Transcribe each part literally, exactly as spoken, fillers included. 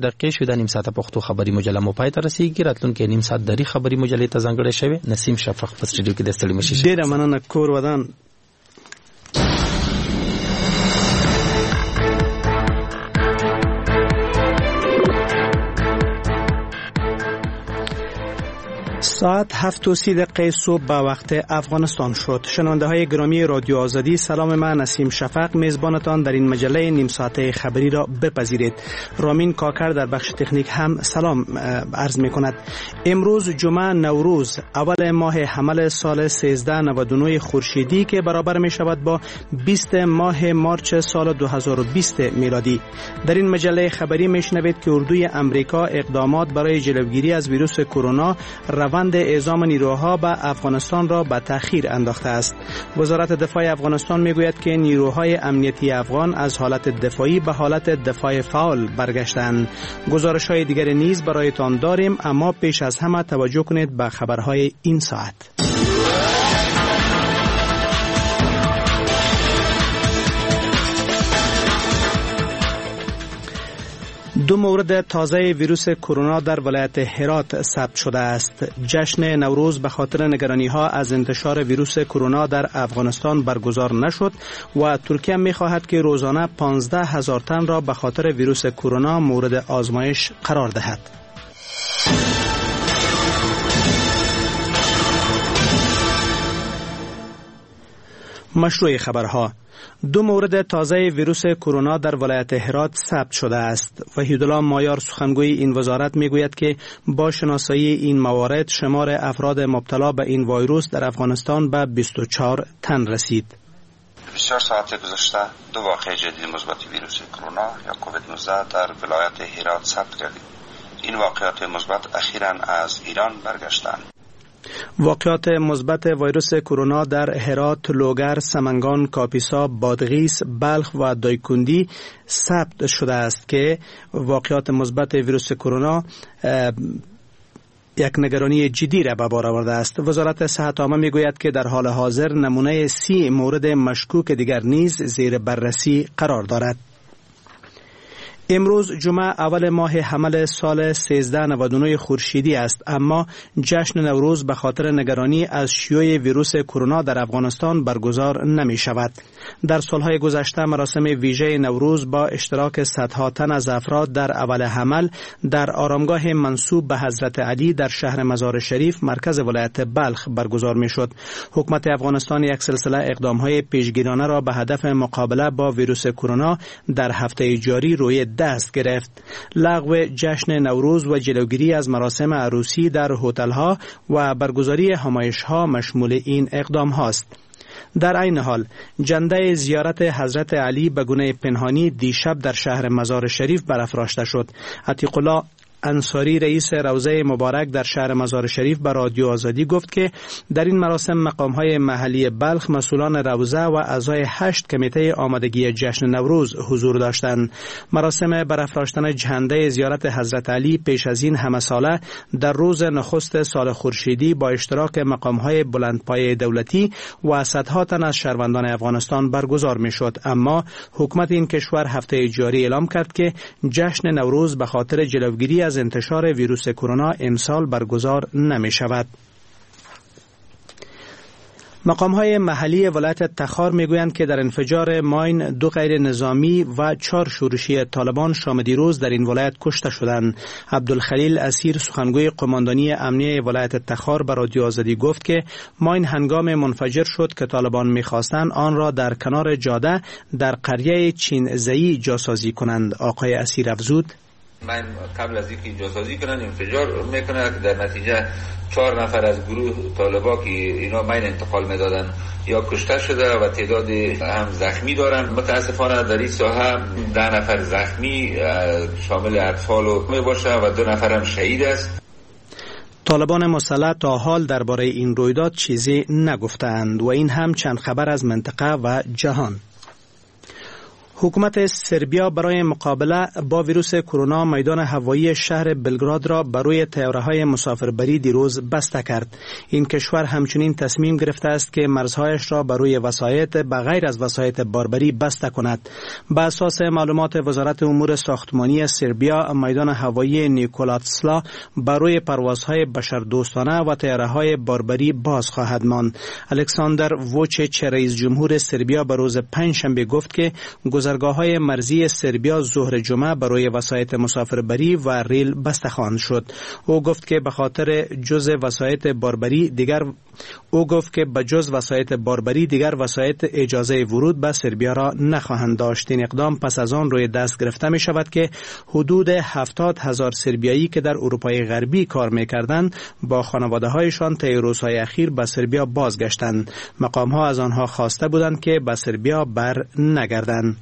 دقیقې شو. د نیم ساعته پښتو خبري مجله مو پای ته رسیږي. راتلونکي نیم ساعت دری خبري مجلې ته ځانګړې شوی. نسیم شفق په سټډیو کې د ستړي مشي. ډیره مننه کور ودان. ساعت هفت و سی دقیقه صبح به وقت افغانستان شد. شنونده های گرامی رادیو آزادی، سلام. من نسیم شفق میزبانتان در این مجله نیم ساعته خبری را بپذیرید. رامین کاکر در بخش تکنیک هم سلام عرض می کند. امروز جمعه نوروز، اول ماه حمل سال سیزده نود و نه خورشیدی که برابر می شود با بیست ماه مارچ سال دو هزار و بیست میلادی. در این مجله خبری می شنوید که اردوی امریکا اقدامات برای جلوگیری از ویروس کرونا روند اعزام نیروها به افغانستان را به تأخیر انداخته است. وزارت دفاع افغانستان میگوید که نیروهای امنیتی افغان از حالت دفاعی به حالت دفاع فعال برگشتند. گزارش‌های دیگر نیز برایتان داریم، اما پیش از همه توجه کنید به خبرهای این ساعت. دو مورد تازه ویروس کرونا در ولایت هرات ثبت شده است. جشن نوروز به خاطر نگرانی‌ها از انتشار ویروس کرونا در افغانستان برگزار نشد و ترکیه می‌خواهد که روزانه پانزده هزار تن را به خاطر ویروس کرونا مورد آزمایش قرار دهد. مشروع خبرها: دو مورد تازه ویروس کرونا در ولایت هرات ثبت شده است. وحیدالله مایار سخنگوی این وزارت میگوید که با شناسایی این موارد شمار افراد مبتلا به این ویروس در افغانستان به بیست و چهار تن رسید. بیست و چهار ساعت گذشته دو واقعه جدید مثبت ویروس کرونا یا کووید نوزده در ولایت هرات ثبت گردید. این واقعات مثبت اخیراً از ایران برگشتند. واقعات مثبت ویروس کرونا در هرات، لوگر، سمنگان، کاپیسا، بادغیس، بلخ و دایکندی ثبت شده است که واقعات مثبت ویروس کرونا یک نگرانی جدی را به بار آورده است. وزارت صحت عامه میگوید که در حال حاضر نمونه سی مورد مشکوک دیگر نیز زیر بررسی قرار دارد. امروز جمعه اول ماه حمل سال سیزده نود و نه خورشیدی است، اما جشن نوروز به خاطر نگرانی از شیوع ویروس کرونا در افغانستان برگزار نمی شود. در سالهای گذشته مراسم ویژه نوروز با اشتراک صدها تن از افراد در اول حمل در آرامگاه منسوب به حضرت علی در شهر مزار شریف مرکز ولایت بلخ برگزار می شد. حکومت افغانستان یک سلسله اقدامهای پیشگیرانه را به هدف مقابله با ویروس کرونا در هفته جاری روی دست گرفت. لغو جشن نوروز و جلوگیری از مراسم عروسی در هتل‌ها و برگزاری همایش‌ها مشمول این اقدام هاست. در این حال جنده زیارت حضرت علی به گونه پنهانی دیشب در شهر مزار شریف برافراشته شد. عتیق الله انصاری رئیس روضه مبارک در شهر مزار شریف به رادیو آزادی گفت که در این مراسم مقام‌های محلی بلخ، مسئولان روضه و اعضای هشت کمیته آمادگی جشن نوروز حضور داشتند. مراسم برافراشتن جنده زیارت حضرت علی پیش از این همه ساله در روز نخست سال خورشیدی با اشتراک مقام‌های بلندپایه دولتی و صدها تن از شهروندان افغانستان برگزار می‌شد، اما حکومت این کشور هفته جاری اعلام کرد که جشن نوروز به خاطر جلوگیری از انتشار ویروس کرونا امسال برگزار نمی شود. مقام‌های محلی ولایت تخار میگویند که در انفجار ماین دو غیر نظامی و چهار شورشی طالبان شام دیروز در این ولایت کشته شدند. عبدالخلیل اسیر سخنگوی قماندانی امنیه ولایت تخار به رادیو آزادی گفت که ماین هنگام منفجر شد که طالبان می‌خواستند آن را در کنار جاده در قریه چین زئی جاسازی کنند. آقای اسیر افزود: من قبل از اینکه جاسازی کنن انفجار میکنه که در نتیجه چهار نفر از گروه طالبا که اینا مین انتقال میدادن یا کشته شده و تعداد هم زخمی دارن. متاسفانه در این ساحه ده نفر زخمی شامل اطفال می باشه و دو نفر هم شهید است. طالبان مسلح تا حال درباره این رویداد چیزی نگفتند و این هم چند خبر از منطقه و جهان. حکومت سربیا برای مقابله با ویروس کرونا میدان هوایی شهر بلگراد را بروی طیاره‌های مسافربری دیروز بسته کرد. این کشور همچنین تصمیم گرفته است که مرزهایش را بروی وسایط بغیر از وسایط باربری بسته کند. به اساس معلومات وزارت امور ساختمانی سربیا، میدان هوایی نیکولاتسلا بروی پروازهای بشردوستانه و طیاره‌های باربری باز خواهد ماند. الکساندر ووچیچ، رئیس جمهور سربیا، به روز پنجشنبه گفت که گذرگاه‌های مرزی سربیا ظهر جمعه برای وسایط مسافربری و ریل بسته خواهند شد. او گفت که به خاطر جز وسایط باربری دیگر او گفت که به جز وسایط باربری دیگر وسایط اجازه ورود به سربیا را نخواهند داشت. این اقدام پس از آن روی دست گرفته می شود که حدود هفتاد هزار سربیایی که در اروپای غربی کار می کردند با خانواده هایشان طی روزهای اخیر به سربیا بازگشتند. مقام ها از آنها خواسته بودند که به سربیا بر نگردند.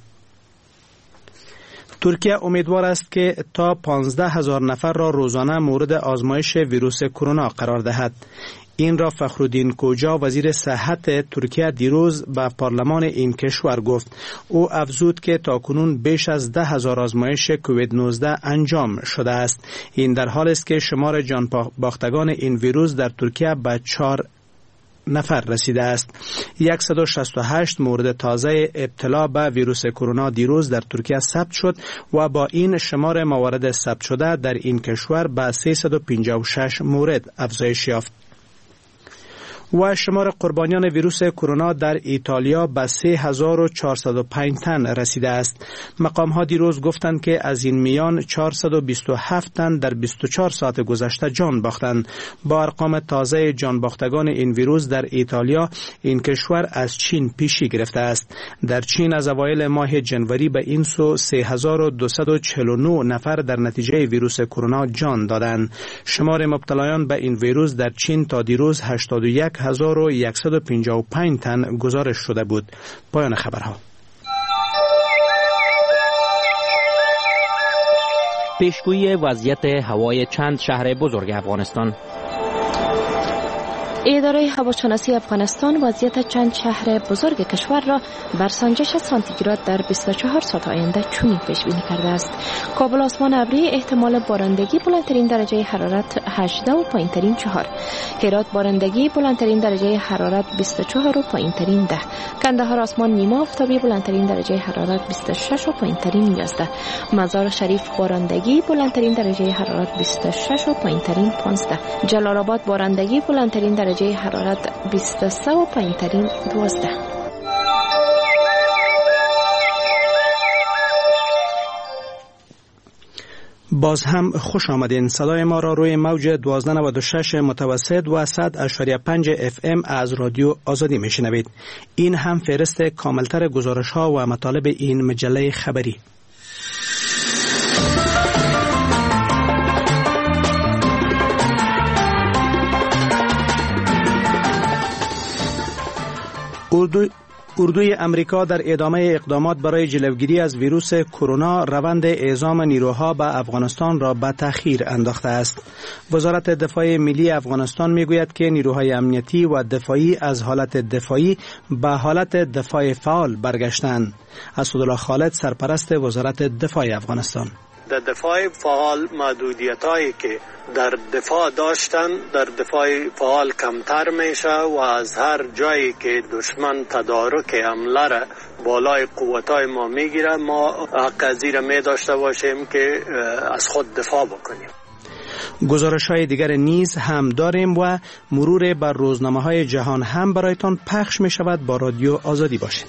ترکیه امیدوار است که تا پانزده هزار نفر را روزانه مورد آزمایش ویروس کرونا قرار دهد. این را فخرالدین کوجا، وزیر صحت ترکیه، دیروز به پارلمان این کشور گفت. او افزود که تاکنون بیش از ده هزار آزمایش کووید نوزده انجام شده است. این در حالی است که شمار جان باختگان این ویروس در ترکیه به چهار نفر رسیده است. صد و شصت و هشت مورد تازه ابتلا به ویروس کرونا دیروز در ترکیه ثبت شد و با این شمار موارد ثبت شده در این کشور به سیصد و پنجاه و شش مورد افزایش یافت. و شمار قربانیان ویروس کرونا در ایتالیا به سه هزار و چهارصد و پنج تن رسیده است. مقام ها دیروز گفتند که از این میان چهارصد و بیست و هفت تن در بیست و چهار ساعت گذشته جان باختند. با ارقام تازه جان باختگان این ویروس در ایتالیا، این کشور از چین پیشی گرفته است. در چین از اوایل ماه جنوری به این سو سه هزار و دویست و چهل و نه نفر در نتیجه ویروس کرونا جان دادند. شمار مبتلایان به این ویروس در چین تا دیروز هشتاد و یک هزار و صد و پنجاه و پنج تن گزارش شده بود. پایان خبرها. پیشگویی وضعیت هوای چند شهر بزرگ افغانستان. اداره هواشناسی افغانستان وضعیت چند شهر بزرگ کشور را بر سنجش سانتیگراد در بیست و چهار ساعت آینده چنین پیش بینی کرده است. کابل آسمان ابری، احتمال بارندگی، بلندترین درجه حرارت هجده و پایینترین چهار. هرات بارندگی، بلندترین درجه حرارت بیست و چهار و پایینترین ده. کندهار آسمان نیمه آفتابی، بلندترین درجه حرارت بیست و شش و پایینترین یازده. مزار شریف بارندگی، بلندترین درجه حرارت بیست و شش و پایینترین پانزده. جلال آباد بارندگی، بلندترین درجه حرارت بیست و سه و پایینترین دوازده. باز هم خوش آمدین. صدای ما را روی موج دوازده نود و شش متوسط و صد اشاریه پنج اف ام از رادیو آزادی میشنوید. این هم فهرست کاملتر گزارش ها و مطالب این مجله خبری. اردو اردوی امریکا در ادامه اقدامات برای جلوگیری از ویروس کرونا روند اعزام نیروها به افغانستان را به تأخیر انداخته است. وزارت دفاع ملی افغانستان میگوید که نیروهای امنیتی و دفاعی از حالت دفاعی به حالت دفاع فعال برگشتند. اسدالله خالد، سرپرست وزارت دفاع افغانستان: در دفاع فعال محدودیتایی که در دفاع داشتن در دفاع فعال کمتر میشه و از هر جایی که دشمن تدارک حمله را بالای قوتای ما میگیره، ما حق از این می داشته باشیم که از خود دفاع بکنیم. گزارش های دیگر نیز هم داریم و مرور بر روزنامه های جهان هم برایتان پخش می شود. با رادیو آزادی باشید.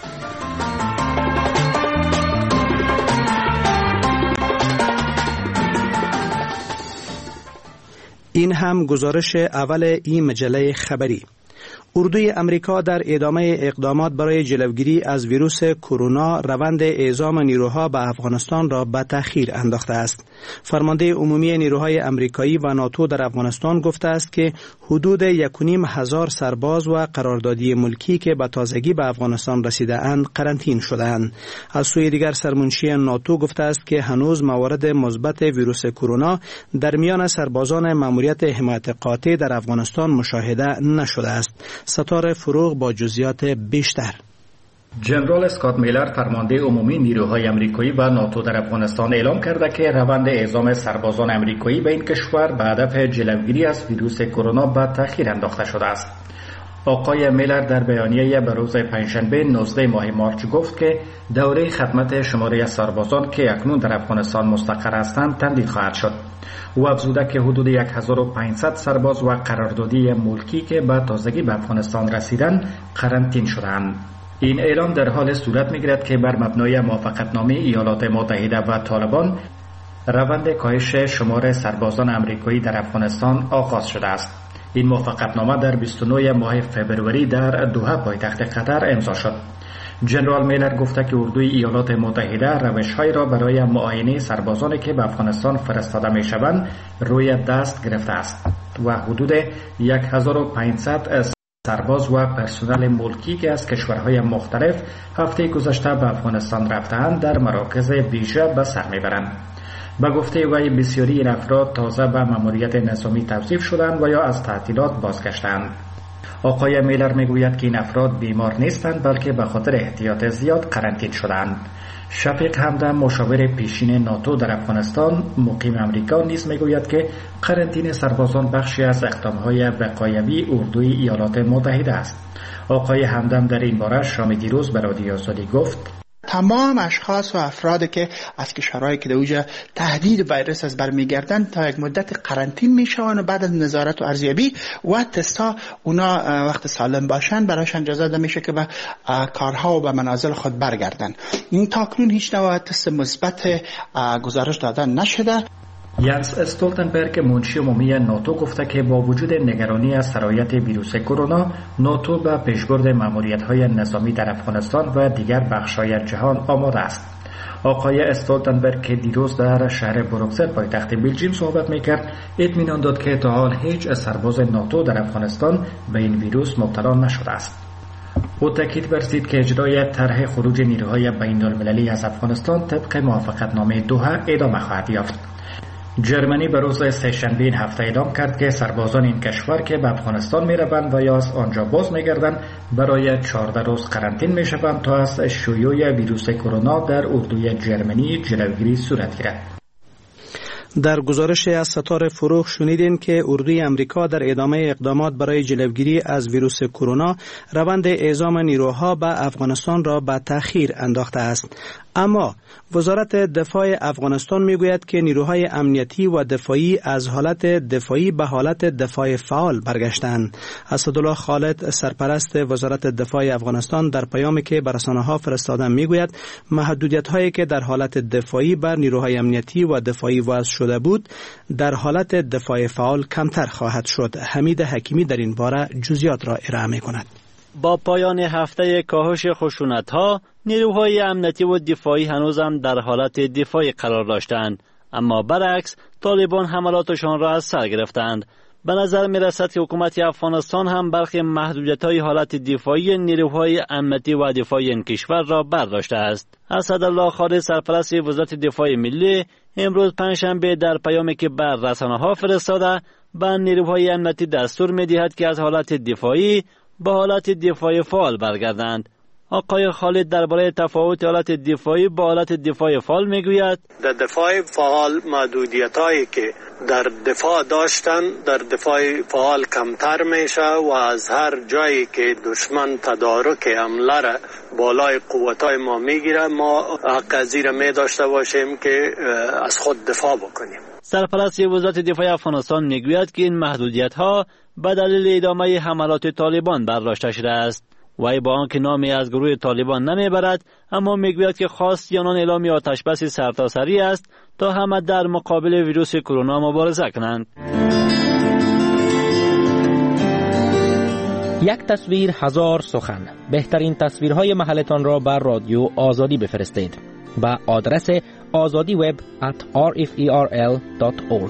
این هم گزارش اول این مجله خبری. اردوی امریکا در ادامه اقدامات برای جلوگیری از ویروس کرونا روند اعزام نیروها به افغانستان را به تأخیر انداخته است. فرمانده عمومی نیروهای امریکایی و ناتو در افغانستان گفته است که حدود یک و نیم هزار سرباز و قراردادی ملکی که به تازگی به افغانستان رسیده اند قرنطین شده‌اند. از سوی دیگر سرمنشی ناتو گفته است که هنوز موارد مثبت ویروس کرونا در میان سربازان مأموریت حمایت قاطع در افغانستان مشاهده نشده است. ستاره فروغ با جزئیات بیشتر. جنرال اسکات میلر فرمانده عمومی نیروهای آمریکایی و ناتو در افغانستان اعلام کرده که روند اعزام سربازان آمریکایی به این کشور به هدف جلوگیری از ویروس کرونا به تأخیر انداخته شده است. آقای میلر در بیانیه به روز پنجشنبه نوزدهم ماه مارچ گفت که دوره خدمت شماره سربازان که اکنون در افغانستان مستقر هستند تمدید خواهد شد. او افزوده که حدود هزار و پانصد سرباز و قراردادی ملکی که به تازگی به افغانستان رسیدند قرنطین شدند. این اعلام در حال صورت می‌گیرد که بر مبنای موافقتنامه ایالات متحده و طالبان روند کاهش شمار سربازان آمریکایی در افغانستان آغاز شده است. این موافقتنامه در بیست و نهم ماه فوریه در دوحه پایتخت قطر امضا شد. جنرال میلر گفته که اردوی ایالات متحده روش‌های را برای معاینه سربازانی که به افغانستان فرستاده می‌شوند روی دست گرفته است و حدود هزار و پانصد سرباز و پرسنل ملکی که از کشورهای مختلف هفته گذشته به افغانستان رفته‌اند در مراکز ویژه به سر می‌برند. به گفته وی بسیاری این افراد تازه به ماموریت نظامی توظیف شدند و یا از تعطیلات بازگشتند. آقای میلر میگوید که این افراد بیمار نیستند بلکه به خاطر احتیاط زیاد قرنطین شدند. شفیق همدم مشاور پیشین ناتو در افغانستان مقیم امریکا نیز میگوید که قرنطین سربازان بخشی از اقدام‌های وقایوی اردوی ایالات متحده است. آقای همدم در این باره شام دیروز به رادیو آزادی گفت تمام اشخاص و افرادی که از کشورهایی که در اونجا تهدید ویروس از برمیگردند تا یک مدت قرنطین میشوند و بعد از نظارت و ارزیابی و تستا اونا وقت سالم باشن برایشان اجازه داده میشه که به کارها و به منازل خود برگردن. این تاکنون هیچ نوع تست مثبت گزارش داده نشده. ینس استولتنبرگ منشی عمومی ناتو گفته که با وجود نگرانی از سرایت ویروس کرونا، ناتو به پیشبرد ماموریت‌های نظامی در افغانستان و دیگر بخش‌های جهان آماده است. آقای استولتنبرگ که دیروز در شهر بروکسل پایتخت بلژیم صحبت می‌کرد، اطمینان داد که تا حال هیچ سرباز ناتو در افغانستان به این ویروس مبتلا نشده است. او تاکید ورزید که اجرای طرح خروج نیروهای بین‌المللی از افغانستان طبق موافقتنامه دوحه ادامه خواهد یافت. جرمنی به روز سه‌شنبه این هفته اعلام کرد که سربازان این کشور که به افغانستان می‌روند و یا از آنجا باز می‌گردند برای چهارده روز قرنطین می‌شوند تا از شیوع ویروس کرونا در اردوی جرمنی جلوگیری صورت گیرد. در گزارش از ستاره فروغ شنیدین که اردوی امریکا در ادامه اقدامات برای جلوگیری از ویروس کرونا روند اعزام نیروها به افغانستان را به تأخیر انداخته است. اما وزارت دفاع افغانستان میگوید که نیروهای امنیتی و دفاعی از حالت دفاعی به حالت دفاع فعال برگشتند. اسدالله خالد سرپرست وزارت دفاع افغانستان در پیامی که به رسانه‌ها فرستاده میگوید محدودیت‌هایی که در حالت دفاعی بر نیروهای امنیتی و دفاعی وضع شده بود در حالت دفاع فعال کمتر خواهد شد. حمید حکیمی در این باره جزئیات را ارائه می‌کند. با پایان هفته کاهش خشونت‌ها، نیروهای امنیتی و دفاعی هنوز هم در حالت دفاعی قرار داشتند، اما برعکس طالبان حملاتشان را از سر گرفتند. به نظر می رسد که حکومت افغانستان هم برخی محدودیت‌های حالت دفاعی نیروهای امنیتی و دفاعی این کشور را برداشته است. اسدالله خالد سرپرست وزارت دفاع ملی امروز پنجشنبه در پیامی که بر رسانه‌ها فرستاده به نیروهای امنیتی دستور می‌دهد که از حالت دفاعی به حالت دفاع فعال برگردند. آقای خالد درباره تفاوت حالت دفاعی با حالت دفاع فعال میگوید در دفاع فعال محدودیتایی که در دفاع داشتن در دفاع فعال کمتر میشه و از هر جایی که دشمن تدارک حمله را بالای قوتای ما میگیره ما حق از این می داشته باشیم که از خود دفاع بکنیم. سرپرست وزارت دفاع افغانستان میگوید که این محدودیت ها به دلیل ادامه حملات طالبان برداشته شده است. وی با آنکه نامی از گروه طالبان نمیبرد، اما میگوید که خواست آنان اعلام آتش بس سرتاسری است تا همه در مقابل ویروس کرونا مبارزه کنند. یک تصویر هزار سخن. بهترین تصویرهای محلتان را بر رادیو آزادی بفرستید با آدرس azadiweb at referl dot org.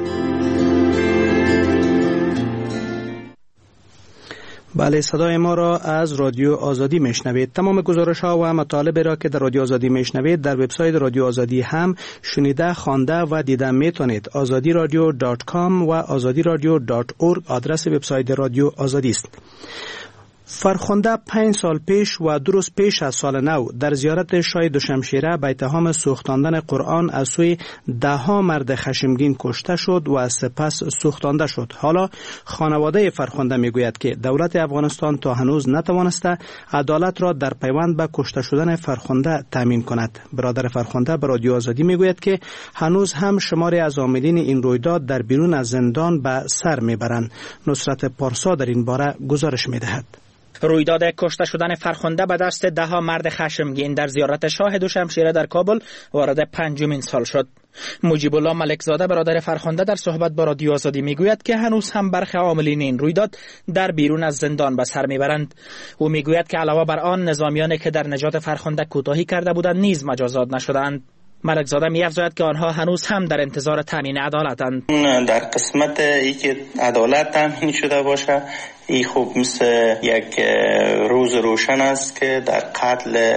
بله، صدای ما را از رادیو آزادی میشنوید. تمام گزارش ها و مطالب را که در رادیو آزادی میشنوید در وبسایت رادیو آزادی هم شنیده، خوانده و دیده میتونید. آزادی رادیو دات کام و آزادی رادیو دات اورگ آدرس وبسایت رادیو آزادی است. فرخنده پنج سال پیش و دو روز پیش از سال نو در زیارت شاه دوشمشیره به اتهام سوختاندن قرآن از سوی ده ها مرد خشمگین کشته شد و سپس سوختانده شد. حالا خانواده فرخنده میگوید که دولت افغانستان تا هنوز نتوانسته عدالت را در پیوند به کشته شدن فرخنده تامین کند. برادر فرخنده به رادیو آزادی میگوید که هنوز هم شماری از عاملین این رویداد در بیرون از زندان به سر میبرند. نصرت پارسا در این باره گزارش میدهد. رویداد کشته شدن فرخنده به دست ده ها مرد خشمگین در زیارت شاه دوشمشیره در کابل وارد پنجمین سال شد. مجیب الله ملکزاده برادر فرخنده در صحبت با رادیو آزادی میگوید که هنوز هم برخی عاملین این رویداد در بیرون از زندان به سر میبرند. او میگوید که علاوه بر آن نظامیانی که در نجات فرخنده کوتاهی کرده بودند نیز مجازات نشدند. ملکزاده می‌افزاید که آنها هنوز هم در انتظار تامین عدالتند. در قسمت ای که عدالت تامین شده باشه، این خوب مثل یک روز روشن است که در قتل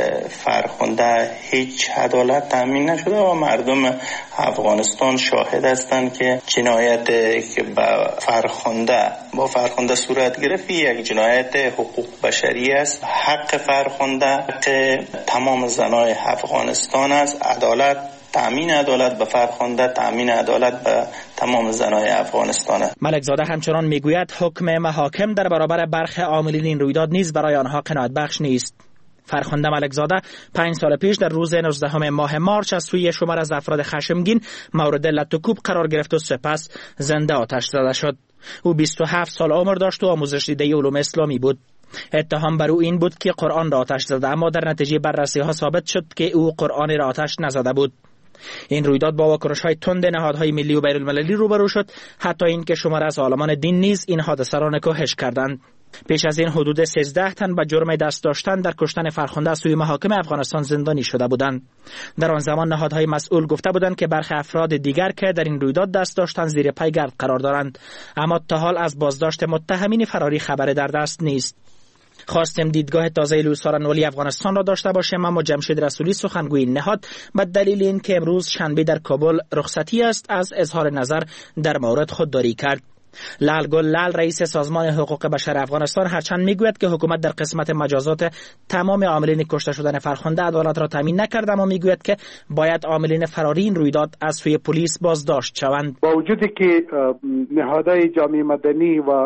فرخنده هیچ عدالت تامین نشده و مردم افغانستان شاهد هستند که جنایت که با فرخنده با فرخنده صورت گرفت یک جنایت حقوق بشری است. حق فرخنده حق تمام زنای افغانستان است. عدالت تامین عدالت به فرخنده، تامین عدالت به تمام زنای افغانستان است. ملکزاده همچنان میگوید حکم محاکم در برابر برخی عاملین این رویداد نیز برای آنها قناعت بخش نیست. فرخنده ملکزاده پنج سال پیش در روز نوزدهم ماه مارچ از سوی شمار از افراد خشمگین مورد لط و کوب قرار گرفت و سپس زنده آتش زده شد. او بیست و هفت سال عمر داشت و آموزش دیده علوم اسلامی بود. اتهام بر او این بود که قرآن را آتش زده، اما در نتیجه بررسی ها ثابت شد که او قرآن را آتش نزده بود. این رویداد با واکنش‌های تند نهادهای ملی و بین‌المللی روبرو شد، حتی اینکه شمار از عالمان دین نیز این حادثه را نکوهش کردند. پیش از این حدود سیزده تن به جرم دست داشتن در کشتن فرخنده از سوی محاکم افغانستان زندانی شده بودند. در آن زمان نهادهای مسئول گفته بودند که برخی افراد دیگر که در این رویداد دست داشتن زیر پای گرد قرار دارند، اما تا حال از بازداشت متهمین فراری خبری در دست نیست. خواستیم دیدگاه تازه لوسارن ولی افغانستان را داشته باشیم، اما جمشید رسولی سخنگوی نهاد به دلیل این که امروز شنبه در کابل رخصتی است از اظهار نظر در مورد خودداری کرد. لال گل لال رئیس سازمان حقوق بشر افغانستان هرچند میگوید که حکومت در قسمت مجازات تمام عاملین کشته شدن فرخنده عدالت را تامین نکرد، اما میگوید که باید عاملین فراری این رویداد از سوی پلیس بازداشت شوند. با وجودی که نهادهای جامعه مدنی و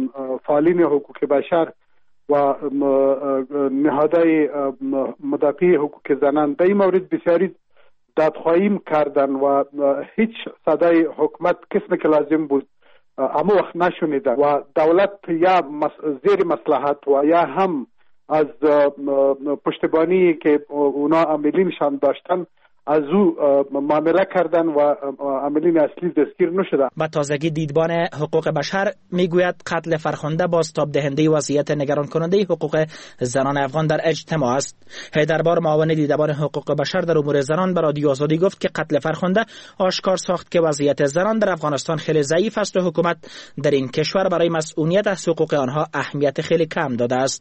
فعالین حقوق بشر و نهادهای مدافع حقوق زنان در این مورد بسیاری دادخواهی کردن و هیچ صدای حکومت قسمی که لازم بود اما وقت نشنیدن و دولت یا زیر مصلحت و یا هم از پشتیبانی که اونا عاملینشان داشتن از او معامله کردن و عاملین اصلی دستگیر نشدن. با تازگی دیدبان حقوق بشر میگوید قتل فرخنده بازتاب دهنده وضعیت نگران کننده حقوق زنان افغان در اجتماع است. حیدربار معاون دیدبان حقوق بشر در امور زنان به رادیو آزادی گفت که قتل فرخنده آشکار ساخت که وضعیت زنان در افغانستان خیلی ضعیف است و حکومت در این کشور برای مسئولیت از حقوق آنها اهمیت خیلی کم داده است.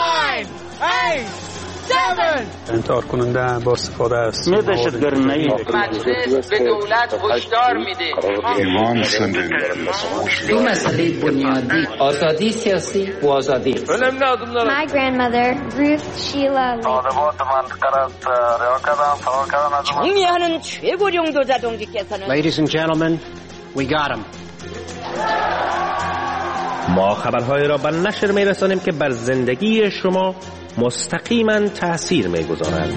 انتحار کننده با استفاده است دهشتگردی مجلس به دولت هشدار میده ایمان زندگی دو مسئله بنیادی آزادی سیاسی و آزادی. My grandmother Ruth Sheila 정의하는 최고領導者동지께서는 Ladies and gentlemen, we got him. ما خبرهای را به نشر می‌رسانیم که بر زندگی شما مستقیما تأثیر می‌گذارند.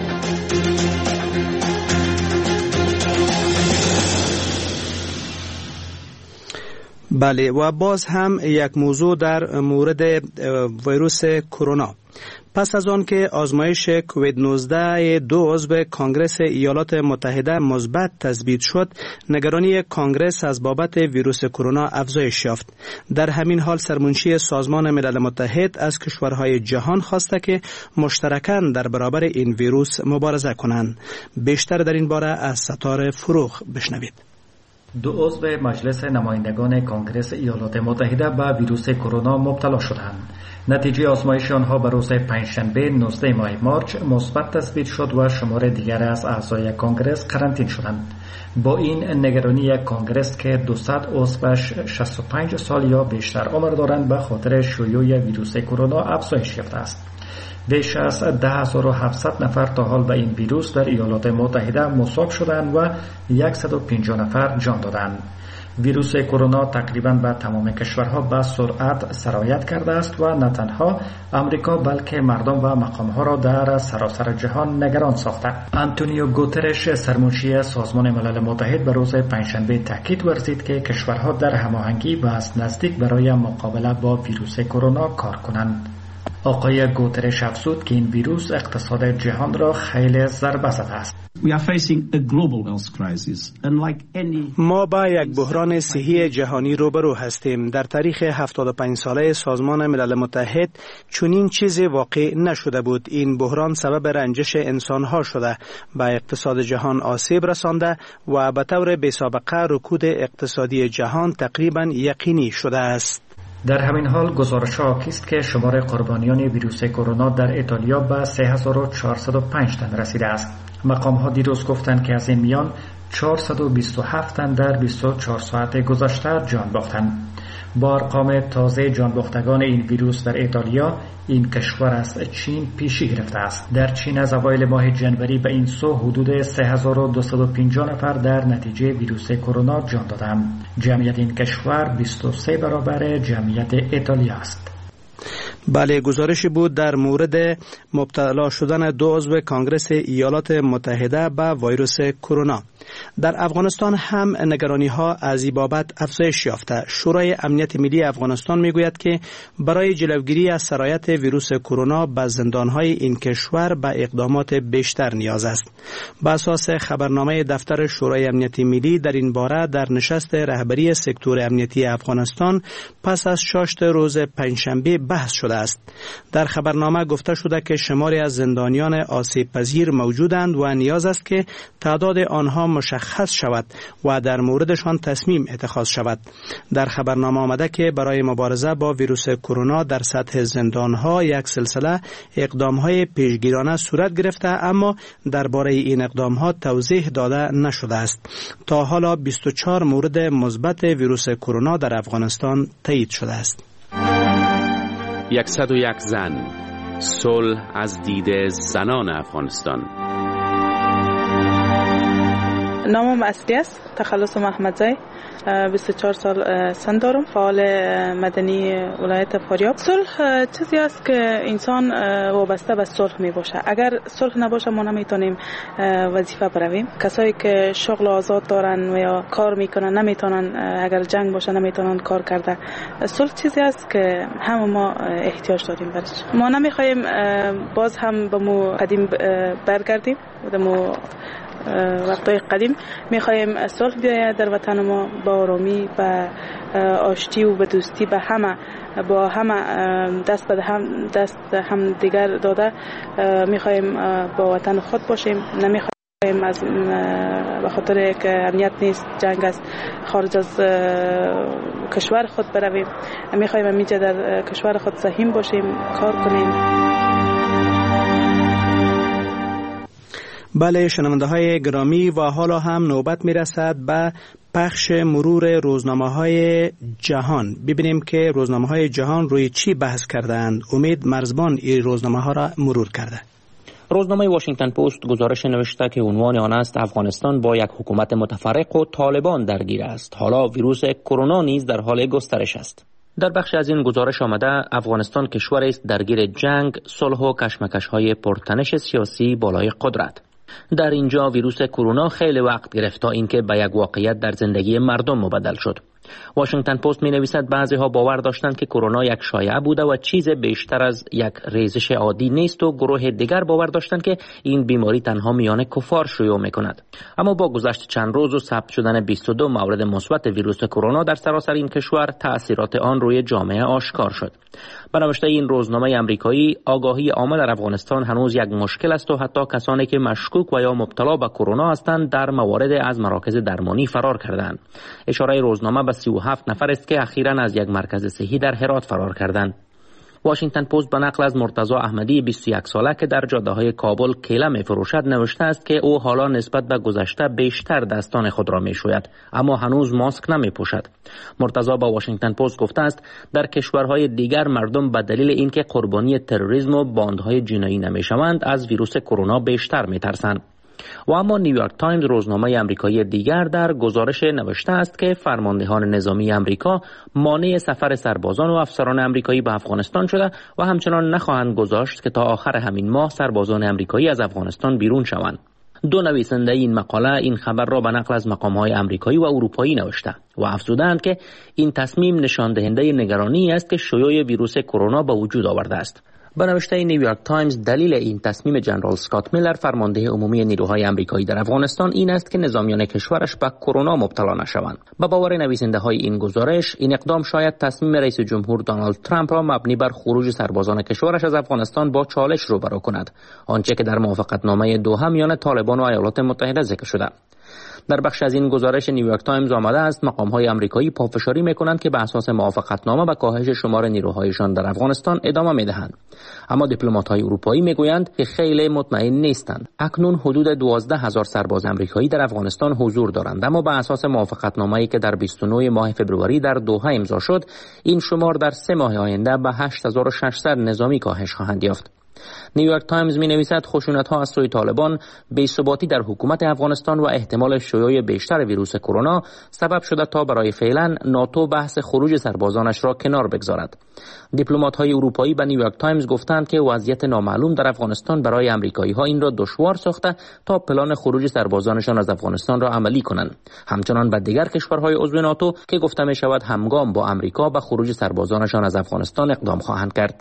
بله، و باز هم یک موضوع در مورد ویروس کرونا. پس از آن که آزمایش کووید نوزده دو عضو کانگرس ایالات متحده مثبت تثبیت شد، نگرانی کانگرس از بابت ویروس کرونا افزایش یافت. در همین حال سرمنشی سازمان ملل متحد از کشورهای جهان خواسته که مشترکاً در برابر این ویروس مبارزه کنند. بیشتر در این باره از ستاره فروغ بشنوید. دو عضو مجلس نمایندگان کانگرس ایالات متحده به ویروس کرونا مبتلا شدند. نتیجه آزمایش آنها به روز پنجشنبه نوزده ماه مارچ مثبت تصویر شد و شمار دیگر از اعضای کنگرس قرنطین شدند. با این نگرانی کنگرس که دویست عضوش شصت و پنج سال یا بیشتر عمر دارند به خاطر شیوع ویروس کرونا افزایش یافته است. بیش از ده هزار و هفتصد نفر تا حال به این ویروس در ایالات متحده مصاب شدند و صد و پنجاه نفر جان دادند. ویروس کرونا تقریبا به تمام کشورها به سرعت سرایت کرده است و نه تنها امریکا بلکه مردم و مقامها را در سراسر جهان نگران ساخته. آنتونیو گوترش سرمنشی سازمان ملل متحد به روز پنجشنبه تاکید ورزید که کشورها در هماهنگی و از نزدیک برای مقابله با ویروس کرونا کار کنند. آقای گوترش افزود که این ویروس اقتصاد جهان را خیلی ضربه زده است. ما با یک بحران صحی جهانی روبرو هستیم. در تاریخ هفتاد و پنج ساله سازمان ملل متحد چنین چیزی واقع نشده بود. این بحران سبب رنجش انسانها شده، به اقتصاد جهان آسیب رسانده و به طور بی‌سابقه رکود اقتصادی جهان تقریبا یقینی شده است. در همین حال گزارش‌ها حاکی است که شمار قربانیان ویروس کرونا در ایتالیا به سه هزار و چهارصد و پنج تن رسیده است. مقام‌ها دیروز گفتند که از این میان چهارصد و بیست و هفت تن در بیست و چهار ساعت گذشته جان باختند. با ارقام تازه جان باختگان این ویروس در ایتالیا، این کشور از چین پیشی گرفته است. در چین از اوایل ماه جنوری به این سو حدود سه هزار و دویست و پنجاه نفر در نتیجه ویروس کرونا جان دادند. جمعیت این کشور بیست و سه برابر جمعیت ایتالیا است. بله، گزارشی بود در مورد مبتلا شدن دو عضو کانگرس ایالات متحده به ویروس کرونا. در افغانستان هم نگرانی ها از این بابت افزایش یافته. شورای امنیت ملی افغانستان میگوید که برای جلوگیری از سرایت ویروس کرونا به زندان های این کشور به اقدامات بیشتر نیاز است. بر اساس خبرنامه دفتر شورای امنیت ملی در این باره در نشست رهبری سکتور امنیتی افغانستان پس از شاشت روز پنجشنبه بحث شده است. در خبرنامه گفته شده که شماری از زندانیان آسیب پذیر موجودند و نیاز است که تعداد آنها مشخص شود و در موردشان تصمیم اتخاذ شود. در خبرنامه آمده که برای مبارزه با ویروس کرونا در سطح زندانها یک سلسله اقدامهای پیشگیرانه صورت گرفته، اما درباره این اقدامها توضیح داده نشده است. تا حالا بیست و چهار مورد مثبت ویروس کرونا در افغانستان تایید شده است. صد و یک زن، صلح از دید زنان افغانستان. نامم اصلی است تخلص محمدزی، بیست و چهار سال سن دارم، فعال مدنی ولایت فاریاب. صلح چیزی است که انسان وابسته به صلح می باشه. اگر صلح نباشه ما نمیتونیم وظیفه برویم. کسایی که شغل آزاد دارن و یا کار میکنن نمیتونن، اگر جنگ باشه نمیتونن کار کرده. صلح چیزی است که همه ما احتیاج داریم برش. ما نمیخوایم باز هم به مو قدیم برگردیم، به مو وقتای قدیم. میخوایم صلح بیاید در وطن ما، با آرامی، با آشتی و به دوستی، به همه با همه دست به هم دست هم دیگر داده میخوایم با وطن خود باشیم. نمیخوایم از به خاطر که امنیت نیست، جنگ است، خارج از کشور خود برویم. میخوایم همینجا در کشور خود سهیم باشیم، کار کنیم. بله شنونده های گرامی، و حالا هم نوبت می رسد به پخش مرور روزنامه های جهان. ببینیم که روزنامه های جهان روی چی بحث کردند. امید مرزبان این روزنامه ها را مرور کرده. روزنامه واشنگتن پست گزارش نوشته که عنوان آن است افغانستان با یک حکومت متفرق و طالبان درگیر است. حالا ویروس کرونا نیز در حال گسترش است. در بخش از این گزارش آمده افغانستان کشوری است درگیر جنگ، صلح و کشمکش‌های پرتنش سیاسی بالای قدرت. در اینجا ویروس کرونا خیلی وقت گرفت تا اینکه به یک واقعیت در زندگی مردم مبدل شد. واشنگتن پست می نویسد بعضی ها باور داشتند که کرونا یک شایعه بوده و چیز بیشتر از یک ریزش عادی نیست و گروه دیگر باور داشتند که این بیماری تنها میان کفار شیوع می کند. اما با گذشت چند روز و ثبت شدن بیست و دو مورد مثبت ویروس کرونا در سراسر این کشور، تأثیرات آن روی جامعه آشکار شد. به نوشته این روزنامه آمریکایی، آگاهی عامه در افغانستان هنوز یک مشکل است و حتی کسانی که مشکوک و یا مبتلا به کرونا هستند در موارد از مراکز درمانی فرار کردند. اشاره روزنامه به سی و هفت نفر است که اخیراً از یک مرکز صحی در هرات فرار کردند. واشنگتن پست به نقل از مرتضی احمدی بیست و یک ساله که در جاده‌های کابل کیله می‌فروشد نوشته است که او حالا نسبت به گذشته بیشتر دستان خود را می‌شوید، اما هنوز ماسک نمی‌پوشد. مرتضی با واشنگتن پست گفته است در کشورهای دیگر مردم به دلیل اینکه قربانی تروریسم و باندهای جنایی نمی‌شوند از ویروس کرونا بیشتر می‌ترسند. و اما نیویورک تایمز روزنامه آمریکایی دیگر در گزارش نوشته است که فرماندهان نظامی آمریکا مانع سفر سربازان و افسران آمریکایی به افغانستان شده و همچنان نخواهند گذاشت که تا آخر همین ماه سربازان آمریکایی از افغانستان بیرون شوند. دو نویسنده این مقاله این خبر را به نقل از مقام‌های آمریکایی و اروپایی نوشته و افزودند که این تصمیم نشان دهنده نگرانی است که شیوع ویروس کرونا به وجود آورده است. به نوشته نیویورک تایمز دلیل این تصمیم جنرال اسکات میلر فرمانده عمومی نیروهای آمریکایی در افغانستان این است که نظامیان کشورش به کرونا مبتلا نشوند. به باور نویسنده های این گزارش این اقدام شاید تصمیم رئیس جمهور دونالد ترامپ را مبنی بر خروج سربازان کشورش از افغانستان با چالش روبرو کند، آنچه که در موافقتنامه دوحه میان طالبان و ایالات متحده ذکر شده. در بخش از این گزارش نیویورک تایمز آمده است مقام‌های آمریکایی پافشاری می‌کنند که به اساس موافقتنامه به کاهش شمار نیروهایشان در افغانستان ادامه می‌دهند، اما دیپلمات‌های اروپایی می‌گویند که خیلی مطمئن نیستند. اکنون حدود دوازده هزار سرباز آمریکایی در افغانستان حضور دارند، اما به اساس موافقتنامه‌ای که در بیست و نه ماه فوریه در دوحه امضا شد، این شمار در سه ماه آینده به هشت هزار و ششصد نظامی کاهش خواهند یافت. نیویورک تایمز می نویسد خشونت‌ها از سوی طالبان، بی‌ثباتی در حکومت افغانستان و احتمال شیوع بیشتر ویروس کرونا سبب شده تا برای فعلا ناتو بحث خروج سربازانش را کنار بگذارد. دیپلمات‌های اروپایی به نیویورک تایمز گفتند که وضعیت نامعلوم در افغانستان برای آمریکایی‌ها این را دشوار ساخته تا پلان خروج سربازانشان از افغانستان را عملی کنند. همچنان به دیگر کشورهای عضو ناتو که گفته می شود همگام با آمریکا به خروج سربازانشان از افغانستان اقدام خواهند کرد.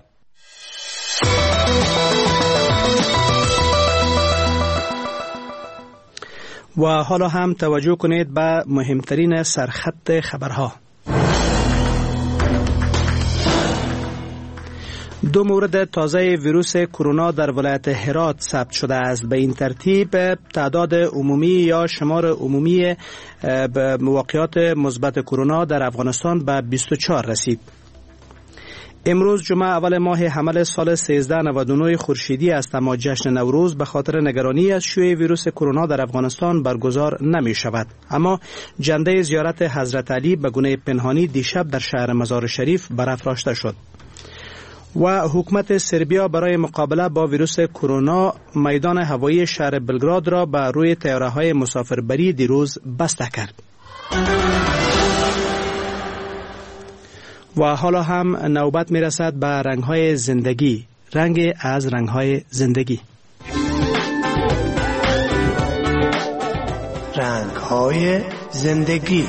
و حالا هم توجه کنید به مهمترین سرخط خبرها. دو مورد تازه ویروس کرونا در ولایت هرات ثبت شده است. به این ترتیب تعداد عمومی یا شمار عمومی واقعات مثبت کرونا در افغانستان به بیست و چهار رسید. امروز جمعه اول ماه حمل سال سیزده نود و نه خورشیدی است، اما جشن نوروز به خاطر نگرانی از شیوع ویروس کرونا در افغانستان برگزار نمی شود. اما جنده زیارت حضرت علی به گونه پنهانی دیشب در شهر مزار شریف برافراشته شد. و حکومت سربیا برای مقابله با ویروس کرونا میدان هوایی شهر بلگراد را به روی طیاره‌های مسافربری دیروز بسته کرد. و حالا هم نوبت می رسد به رنگ‌های زندگی، رنگ از رنگ‌های زندگی. رنگ‌های زندگی.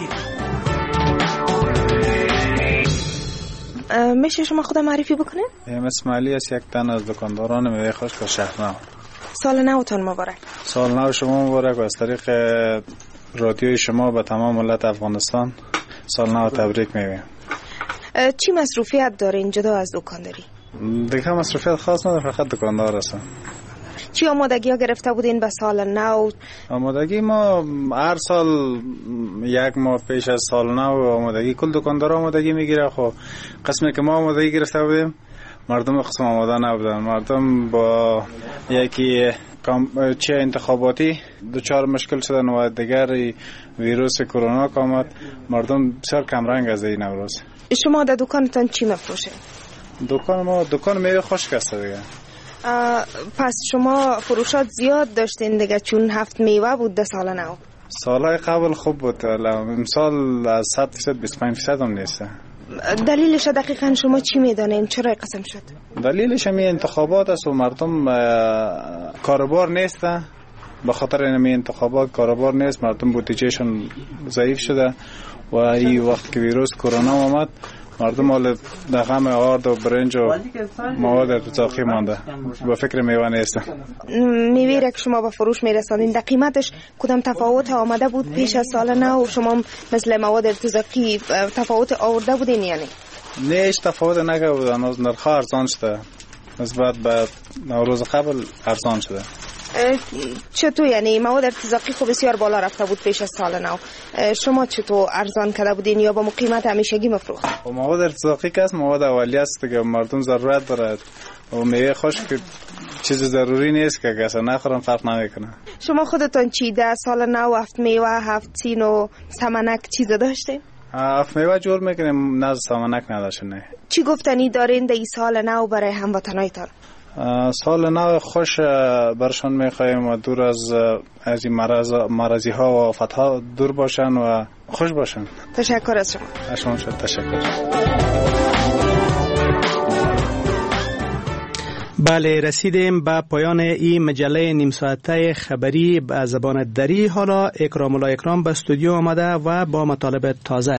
میشه شما خود معرفی بکنید؟ ام اسماعیلی است، یک تن از دکانداران میوه خشک شهرنو. سال نوتان مبارک. سال نو شما مبارک و از طریق رادیوی شما به تمام ملت افغانستان سال نو تبریک میگم. چی مصروفیت دارین جدا از دکانداری؟ دیگه مصروفیت خاص نداره، فقط دکاندار هستم. چی آمادگی ها گرفته بودین به سال نو؟ آمادگی ما هر سال یک ماه پیش از سال نو آمادگی کل دکاندار آمادگی میگیره. خب قسمی که ما آمادگی گرفته بودیم مردم قسم آماده نبودن. مردم با یکی چه انتخاباتی دوچار مشکل شدن و دیگر ویروس کرونا که آمد، مردم بسیار کمرنگ از این نوروز. شما در دکانتان چی میفروشید؟ دکان ما دکان میوه خشک است دیگه. پس شما فروشات زیاد داشتین دیگه، چون هفت میوه بود در سال نو. سالهای قبل خوب بود، امسال از صد درصد بیست و پنج درصد هم نیست. دلیلش دقیقاً شما چی میدانین؟ چرا قسم شد؟ دلیلش همین انتخابات است و مردم کاربار نیست. به خاطر همین انتخابات کاربار نیست، مردم بودجهشون ضعیف شده و این وقت که ویروس کرونا آمد مردم حال در غم آرد و برنج و مواد ارتزاقی مانده، با فکر میوه نیستن. میوه را که شما به فروش میرسانید در قیمتش کدام تفاوت آمده بود پیش از سال نو؟ شما مثل مواد ارتزاقی تفاوت آورده بودین یعنی؟ نه هیچ تفاوت نگه بودن، نرخ ارزان شده نسبت به نوروز قبل ارزان شده. چطور یعنی مواد ارتزاقی خب بسیار بالا رفته بود پیش از سال نو، شما چطور ارزان کرده بودین یا با قیمت همیشگی مفروخت؟ مواد ارتزاقی که است مواد اولیه است که مردم ضرورت دارد و میوه خشک که چیز ضروری نیست که اصلا نخورم فرق نمیکنه. شما خودتون چیده سال نو هفت میوه، هفت سین و سمنک چیز داشتین؟ هفت میوه جور میکنیم، نه سمنک نداشت. نه. چی گفتنی دارین در این سال نو برای هموطنایتان؟ سال نو خوش برشان میخوایم و دور از از این مرض مرضی ها و آفت ها دور باشن و خوش باشن. تشکر از شما. از شما شد. تشکر. بله، رسیدیم به پایان این مجله نیم ساعته خبری به زبان دری. حالا اکرام الله اکرام به استودیو آمده و با مطالب تازه